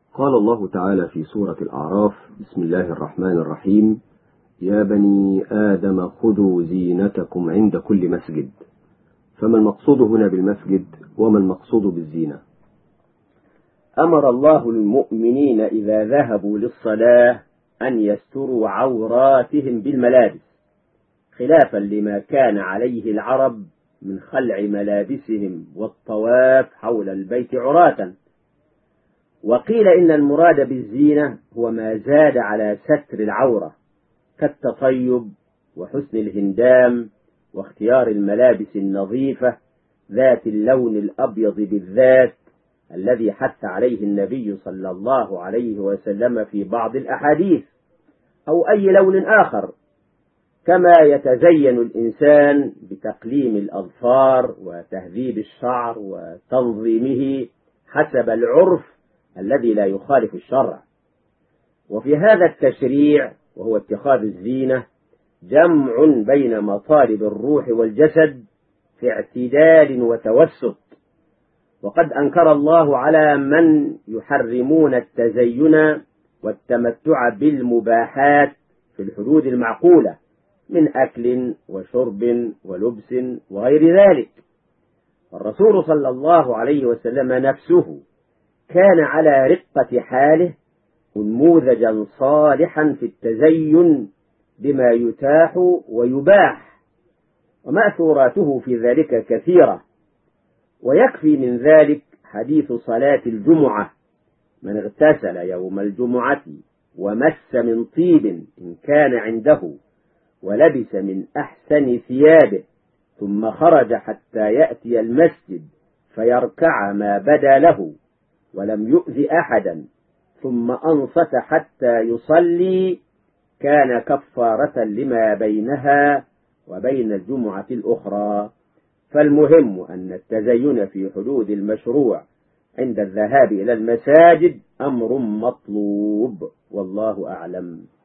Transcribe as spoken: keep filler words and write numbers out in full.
قال الله تعالى في سورة الأعراف: بسم الله الرحمن الرحيم: يا بني آدم خذوا زينتكم عند كل مسجد. فما المقصود هنا بالمسجد وما المقصود بالزينة؟ أمر الله المؤمنين إذا ذهبوا للصلاة أن يستروا عوراتهم بالملابس، خلافا لما كان عليه العرب من خلع ملابسهم والطواف حول البيت عراة. وقيل إن المراد بالزينة هو ما زاد على ستر العورة كالتطيب وحسن الهندام واختيار الملابس النظيفة ذات اللون الأبيض بالذات الذي حث عليه النبي صلى الله عليه وسلم في بعض الأحاديث، أو أي لون آخر، كما يتزين الإنسان بتقليم الأظفار وتهذيب الشعر وتنظيمه حسب العرف الذي لا يخالف الشرع. وفي هذا التشريع وهو اتخاذ الزينة جمع بين مطالب الروح والجسد في اعتدال وتوسط. وقد أنكر الله على من يحرمون التزين والتمتع بالمباحات في الحدود المعقولة من أكل وشرب ولبس وغير ذلك. الرسول صلى الله عليه وسلم نفسه كان على رقة حاله نموذجا صالحا في التزين بما يتاح ويباح، ومأثوراته في ذلك كثيرة. ويكفي من ذلك حديث صلاة الجمعة: من اغتسل يوم الجمعة ومس من طيب إن كان عنده ولبس من أحسن ثيابه ثم خرج حتى يأتي المسجد فيركع ما بدا له ولم يؤذ أحدا ثم أنصت حتى يصلي كان كفارة لما بينها وبين الجمعة الأخرى. فالمهم أن التزين في حدود المشروع عند الذهاب إلى المساجد أمر مطلوب، والله أعلم.